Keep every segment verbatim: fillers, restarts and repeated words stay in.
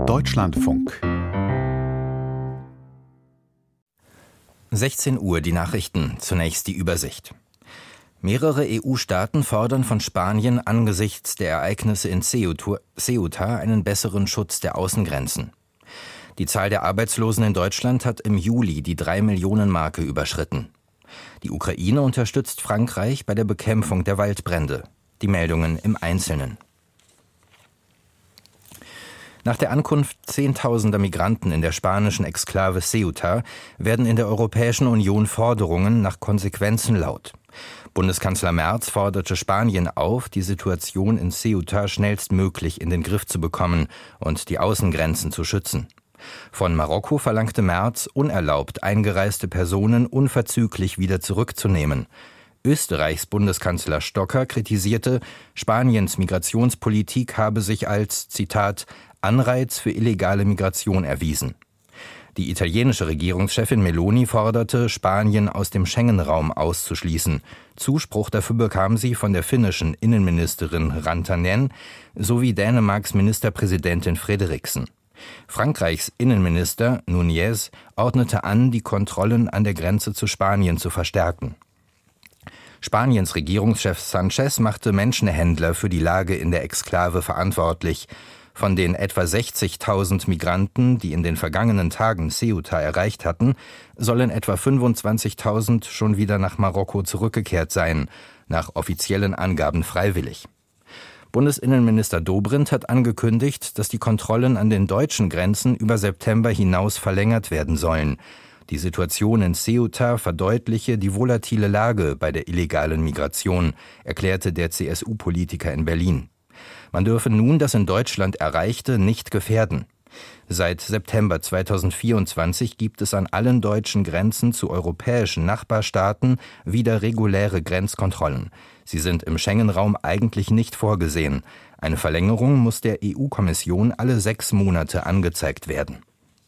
Deutschlandfunk. sechzehn Uhr, die Nachrichten. Zunächst die Übersicht. Mehrere E U-Staaten fordern von Spanien angesichts der Ereignisse in Ceuta einen besseren Schutz der Außengrenzen. Die Zahl der Arbeitslosen in Deutschland hat im Juli die drei Millionen Marke überschritten. Die Ukraine unterstützt Frankreich bei der Bekämpfung der Waldbrände. Die Meldungen im Einzelnen. Nach der Ankunft zehntausender Migranten in der spanischen Exklave Ceuta werden in der Europäischen Union Forderungen nach Konsequenzen laut. Bundeskanzler Merz forderte Spanien auf, die Situation in Ceuta schnellstmöglich in den Griff zu bekommen und die Außengrenzen zu schützen. Von Marokko verlangte Merz, unerlaubt eingereiste Personen unverzüglich wieder zurückzunehmen. Österreichs Bundeskanzler Stocker kritisierte, Spaniens Migrationspolitik habe sich als, Zitat, Anreiz für illegale Migration erwiesen. Die italienische Regierungschefin Meloni forderte, Spanien aus dem Schengen-Raum auszuschließen. Zuspruch dafür bekam sie von der finnischen Innenministerin Rantanen sowie Dänemarks Ministerpräsidentin Frederiksen. Frankreichs Innenminister Nunez ordnete an, die Kontrollen an der Grenze zu Spanien zu verstärken. Spaniens Regierungschef Sanchez machte Menschenhändler für die Lage in der Exklave verantwortlich. Von den etwa sechzigtausend Migranten, die in den vergangenen Tagen Ceuta erreicht hatten, sollen etwa fünfundzwanzigtausend schon wieder nach Marokko zurückgekehrt sein, nach offiziellen Angaben freiwillig. Bundesinnenminister Dobrindt hat angekündigt, dass die Kontrollen an den deutschen Grenzen über September hinaus verlängert werden sollen. Die Situation in Ceuta verdeutliche die volatile Lage bei der illegalen Migration, erklärte der C S U-Politiker in Berlin. Man dürfe nun das in Deutschland Erreichte nicht gefährden. Seit September zweitausendvierundzwanzig gibt es an allen deutschen Grenzen zu europäischen Nachbarstaaten wieder reguläre Grenzkontrollen. Sie sind im Schengen-Raum eigentlich nicht vorgesehen. Eine Verlängerung muss der E U-Kommission alle sechs Monate angezeigt werden.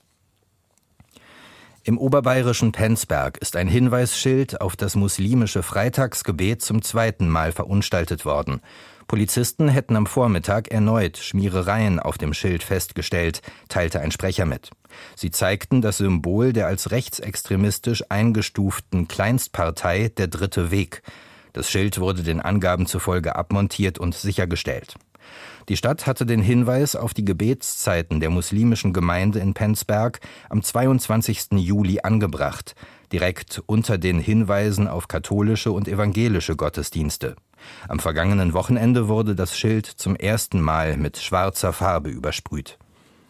Im oberbayerischen Penzberg ist ein Hinweisschild auf das muslimische Freitagsgebet zum zweiten Mal verunstaltet worden. Polizisten hätten am Vormittag erneut Schmierereien auf dem Schild festgestellt, teilte ein Sprecher mit. Sie zeigten das Symbol der als rechtsextremistisch eingestuften Kleinstpartei Der Dritte Weg. Das Schild wurde den Angaben zufolge abmontiert und sichergestellt. Die Stadt hatte den Hinweis auf die Gebetszeiten der muslimischen Gemeinde in Penzberg am zweiundzwanzigsten Juli angebracht, direkt unter den Hinweisen auf katholische und evangelische Gottesdienste. Am vergangenen Wochenende wurde das Schild zum ersten Mal mit schwarzer Farbe übersprüht.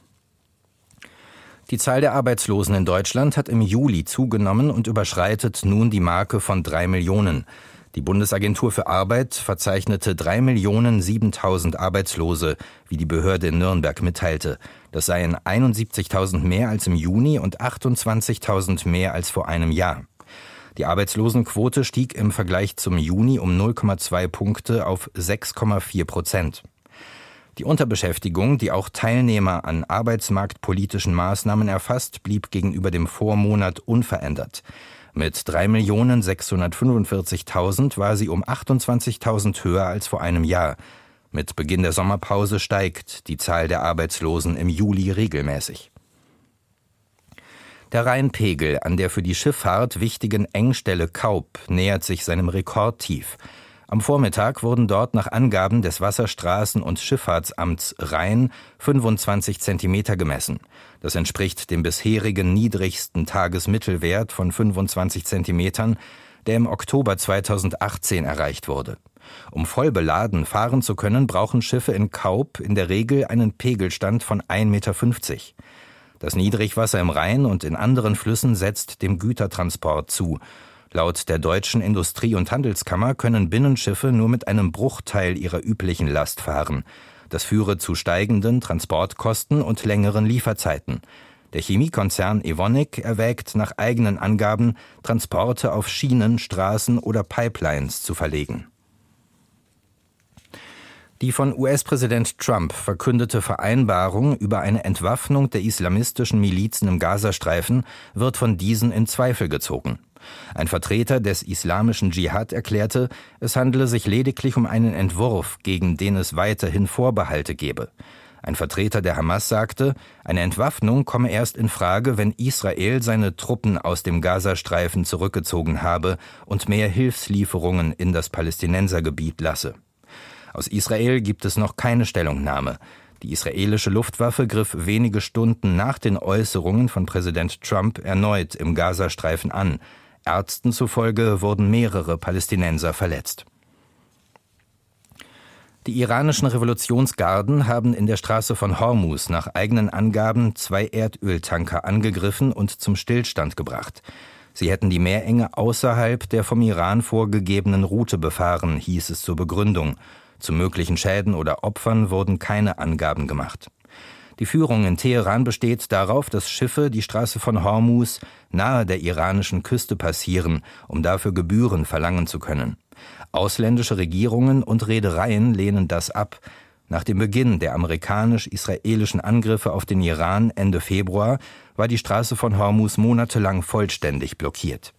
Die Zahl der Arbeitslosen in Deutschland hat im Juli zugenommen und überschreitet nun die Marke von drei Millionen. Die Bundesagentur für Arbeit verzeichnete drei Millionen siebentausend Arbeitslose, wie die Behörde in Nürnberg mitteilte. Das seien einundsiebzigtausend mehr als im Juni und achtundzwanzigtausend mehr als vor einem Jahr. Die Arbeitslosenquote stieg im Vergleich zum Juni um null Komma zwei Punkte auf sechs Komma vier Prozent. Die Unterbeschäftigung, die auch Teilnehmer an arbeitsmarktpolitischen Maßnahmen erfasst, blieb gegenüber dem Vormonat unverändert. Mit drei Millionen sechshundertfünfundvierzigtausend war sie um achtundzwanzigtausend höher als vor einem Jahr. Mit Beginn der Sommerpause steigt die Zahl der Arbeitslosen im Juli regelmäßig. Der Rheinpegel an der für die Schifffahrt wichtigen Engstelle Kaup nähert sich seinem Rekordtief. Am Vormittag wurden dort nach Angaben des Wasserstraßen- und Schifffahrtsamts Rhein fünfundzwanzig Zentimeter gemessen. Das entspricht dem bisherigen niedrigsten Tagesmittelwert von fünfundzwanzig Zentimetern, der im Oktober zweitausendachtzehn erreicht wurde. Um voll beladen fahren zu können, brauchen Schiffe in Kaup in der Regel einen Pegelstand von ein Meter fünfzig. Das Niedrigwasser im Rhein und in anderen Flüssen setzt dem Gütertransport zu. Laut der Deutschen Industrie- und Handelskammer können Binnenschiffe nur mit einem Bruchteil ihrer üblichen Last fahren. Das führe zu steigenden Transportkosten und längeren Lieferzeiten. Der Chemiekonzern Evonik erwägt nach eigenen Angaben, Transporte auf Schienen, Straßen oder Pipelines zu verlegen. Die von U S-Präsident Trump verkündete Vereinbarung über eine Entwaffnung der islamistischen Milizen im Gazastreifen wird von diesen in Zweifel gezogen. Ein Vertreter des islamischen Dschihad erklärte, es handele sich lediglich um einen Entwurf, gegen den es weiterhin Vorbehalte gebe. Ein Vertreter der Hamas sagte, eine Entwaffnung komme erst in Frage, wenn Israel seine Truppen aus dem Gazastreifen zurückgezogen habe und mehr Hilfslieferungen in das Palästinensergebiet lasse. Aus Israel gibt es noch keine Stellungnahme. Die israelische Luftwaffe griff wenige Stunden nach den Äußerungen von Präsident Trump erneut im Gazastreifen an. Ärzten zufolge wurden mehrere Palästinenser verletzt. Die iranischen Revolutionsgarden haben in der Straße von Hormuz nach eigenen Angaben zwei Erdöltanker angegriffen und zum Stillstand gebracht. Sie hätten die Meerenge außerhalb der vom Iran vorgegebenen Route befahren, hieß es zur Begründung. Zu möglichen Schäden oder Opfern wurden keine Angaben gemacht. Die Führung in Teheran besteht darauf, dass Schiffe die Straße von Hormuz nahe der iranischen Küste passieren, um dafür Gebühren verlangen zu können. Ausländische Regierungen und Reedereien lehnen das ab. Nach dem Beginn der amerikanisch-israelischen Angriffe auf den Iran Ende Februar war die Straße von Hormuz monatelang vollständig blockiert.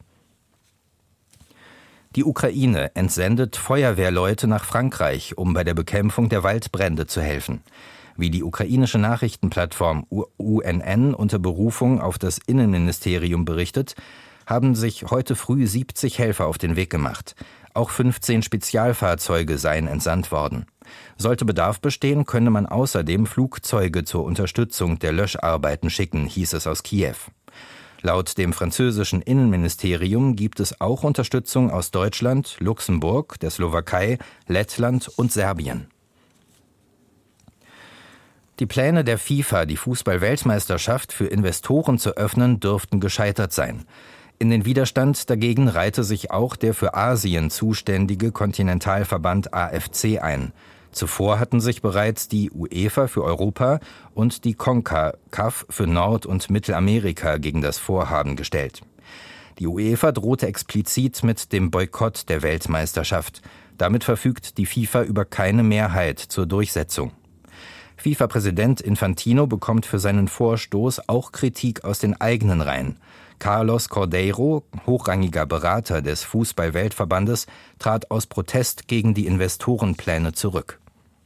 Die Ukraine entsendet Feuerwehrleute nach Frankreich, um bei der Bekämpfung der Waldbrände zu helfen. Wie die ukrainische Nachrichtenplattform U N N unter Berufung auf das Innenministerium berichtet, haben sich heute früh siebzig Helfer auf den Weg gemacht. Auch fünfzehn Spezialfahrzeuge seien entsandt worden. Sollte Bedarf bestehen, könne man außerdem Flugzeuge zur Unterstützung der Löscharbeiten schicken, hieß es aus Kiew. Laut dem französischen Innenministerium gibt es auch Unterstützung aus Deutschland, Luxemburg, der Slowakei, Lettland und Serbien. Die Pläne der FIFA, die Fußball-Weltmeisterschaft für Investoren zu öffnen, dürften gescheitert sein. In den Widerstand dagegen reihte sich auch der für Asien zuständige Kontinentalverband A F C ein. Zuvor hatten sich bereits die UEFA für Europa und die CONCACAF für Nord- und Mittelamerika gegen das Vorhaben gestellt. Die UEFA drohte explizit mit dem Boykott der Weltmeisterschaft. Damit verfügt die FIFA über keine Mehrheit zur Durchsetzung. FIFA-Präsident Infantino bekommt für seinen Vorstoß auch Kritik aus den eigenen Reihen. Carlos Cordeiro, hochrangiger Berater des Fußball-Weltverbandes, trat aus Protest gegen die Investorenpläne zurück.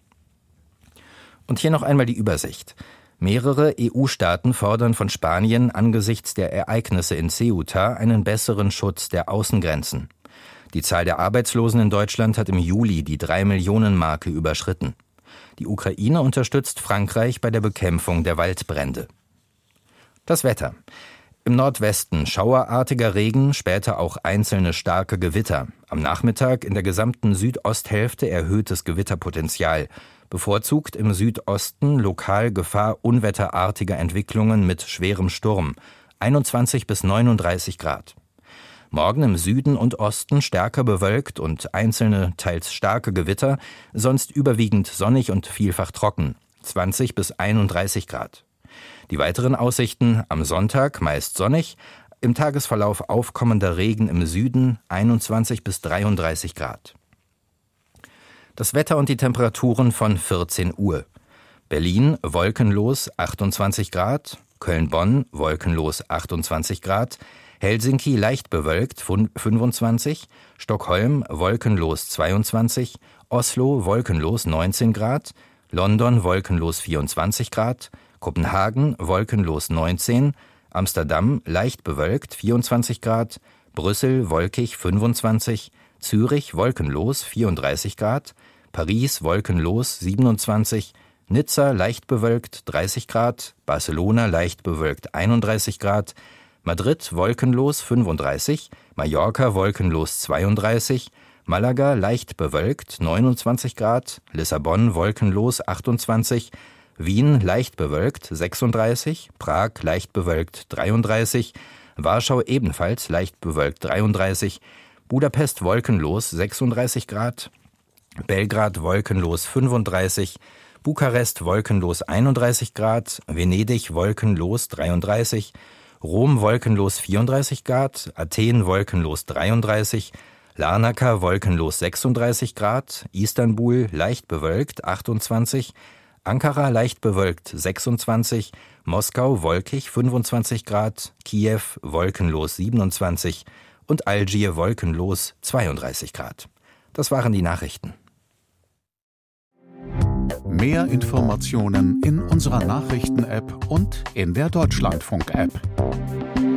Und hier noch einmal die Übersicht. Mehrere E U-Staaten fordern von Spanien angesichts der Ereignisse in Ceuta einen besseren Schutz der Außengrenzen. Die Zahl der Arbeitslosen in Deutschland hat im Juli die drei Millionen Marke überschritten. Die Ukraine unterstützt Frankreich bei der Bekämpfung der Waldbrände. Das Wetter. Im Nordwesten schauerartiger Regen, später auch einzelne starke Gewitter. Am Nachmittag in der gesamten Südosthälfte erhöhtes Gewitterpotenzial. Bevorzugt im Südosten lokal Gefahr unwetterartiger Entwicklungen mit schwerem Sturm. einundzwanzig bis neununddreißig Grad. Morgen im Süden und Osten stärker bewölkt und einzelne, teils starke Gewitter, sonst überwiegend sonnig und vielfach trocken. zwanzig bis einunddreißig Grad. Die weiteren Aussichten am Sonntag meist sonnig, im Tagesverlauf aufkommender Regen im Süden einundzwanzig bis dreiunddreißig Grad. Das Wetter und die Temperaturen von vierzehn Uhr. Berlin wolkenlos achtundzwanzig Grad, Köln-Bonn wolkenlos achtundzwanzig Grad, Helsinki leicht bewölkt fünfundzwanzig, Stockholm wolkenlos zweiundzwanzig, Oslo wolkenlos neunzehn Grad, London wolkenlos vierundzwanzig Grad, Kopenhagen wolkenlos neunzehn, Amsterdam leicht bewölkt vierundzwanzig Grad, Brüssel wolkig fünfundzwanzig, Zürich wolkenlos vierunddreißig Grad, Paris wolkenlos siebenundzwanzig, Nizza leicht bewölkt dreißig Grad, Barcelona leicht bewölkt einunddreißig Grad, Madrid wolkenlos fünfunddreißig, Mallorca wolkenlos zweiunddreißig, Malaga leicht bewölkt neunundzwanzig Grad, Lissabon wolkenlos achtundzwanzig, Wien leicht bewölkt sechsunddreißig, Prag leicht bewölkt dreiunddreißig, Warschau ebenfalls leicht bewölkt dreiunddreißig, Budapest wolkenlos sechsunddreißig Grad, Belgrad wolkenlos fünfunddreißig, Bukarest wolkenlos einunddreißig Grad, Venedig wolkenlos dreiunddreißig, Rom wolkenlos vierunddreißig Grad, Athen wolkenlos dreiunddreißig, Larnaca wolkenlos sechsunddreißig Grad, Istanbul leicht bewölkt achtundzwanzig, Ankara leicht bewölkt sechsundzwanzig, Moskau wolkig fünfundzwanzig Grad, Kiew wolkenlos siebenundzwanzig und Algier wolkenlos zweiunddreißig Grad. Das waren die Nachrichten. Mehr Informationen in unserer Nachrichten-App und in der Deutschlandfunk-App.